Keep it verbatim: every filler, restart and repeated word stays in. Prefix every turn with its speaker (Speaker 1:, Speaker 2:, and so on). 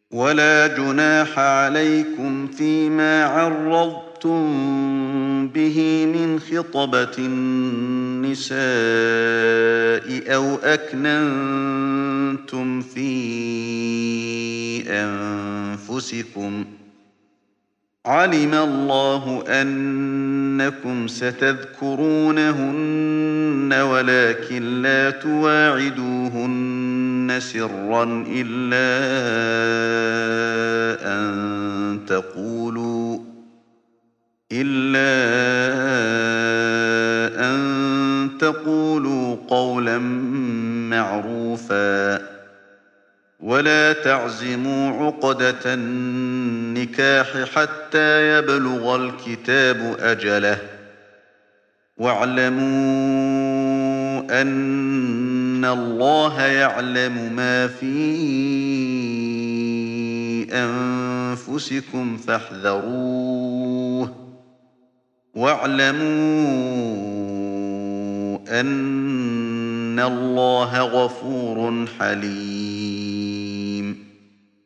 Speaker 1: ولا جناح عليكم فيما عرضتم به من خطبة النساء أو أكننتم في أنفسكم علم الله أنكم ستذكرونهن ولكن لا تواعدوهن سرا إلا أن تقولوا إلا أن تقولوا قولا معروفا ولا تعزموا عقدة النكاح حتى يبلغ الكتاب أجله واعلموا أن الله يعلم ما في أنفسكم فاحذروه واعلموا أن الله غفور حليم.